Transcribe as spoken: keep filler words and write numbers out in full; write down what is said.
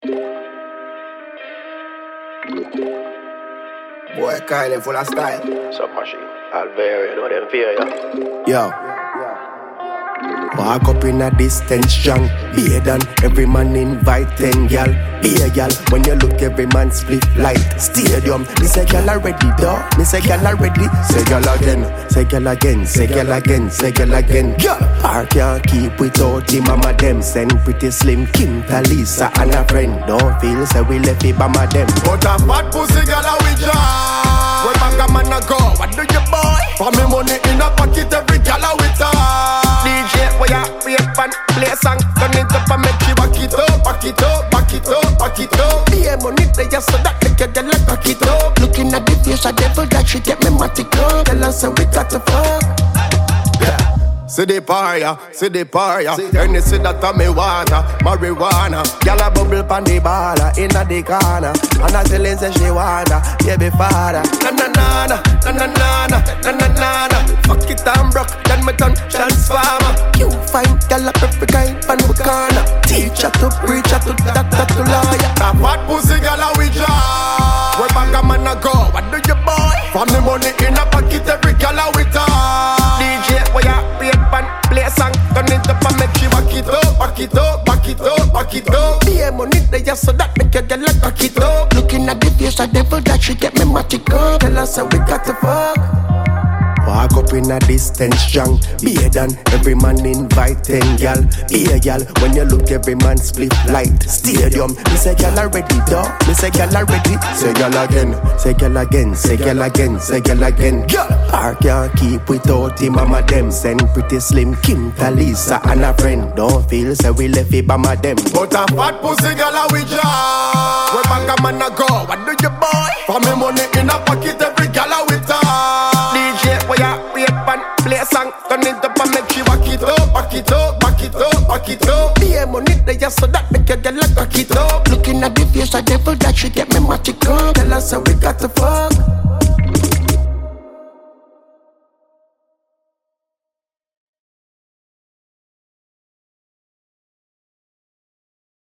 Boy, Kyle full of style. Submachine, Alveria, you know them fear ya. Yo. Walk up in a distance strong, beer than every man invite ten gal. Beer gal, when you look every man split light. Stadium, me say gal already though, me say gal already. Say gal again, say gal again, say gal again, say gal again. Gal, I can't keep without the mama them. Send pretty slim Kim, Talisa and a friend. Don't feel say we left it by my them. But a fat pussy gal a we job. Where bag a man a go, what do you boy? For me money in a pocket, every gal a we talk. D J, where ya wait and play a song. Turn it up and make you back it up, back it up, back it up, back it up. Yeah, money they just so that make you get like back it up. Looking at the face of devil that she get me matical. Tell us so we got to fuck. Yeah. See the paria, see the paria. And you see that on me water, marijuana. Gyal a bubble pan the baller inna the corner. And I tell her say she wanna, baby father. Na na na na, na na na na, na na na na. Fuck it and broke, then me turn transformer. You find gyal up every kind pan the corner. Teacher to preacher to doctor to lawyer. That fat pussy gyal a we job. Where bag a man a go? What do you boy? For me money in a pocket, every gyal a we talk. D J, where ya wait and play a song. Turn it up and make you back it up, back it up, back it up, back it up. Yeah, money they just so that make you get like back it up. Looking at the face of devil that she get me magical. Tell us how we got to fuck. Walk up in a distance strong, beer than every man invite ten gal. Beer gal, when you look every man split light. Stadium, me say gal already though, me say gal already. Say gal again, say gal again, say gal again, say gal again. Gal, I can't keep without the mama them. Send pretty slim Kim, Talisa and a friend. Don't feel say we left it by my them. But a fat pussy gal a we job. Where bag a man a go, what do you boy? For me money in a pocket, every gal a we talk. D J, where ya wait and play a song. Turn it up and make you back it up, back it up, back it up, back it up. Yeah, money they just so that make you get like back it up. Looking at the face of devil that she get me magical. Tell us how we got to fuck.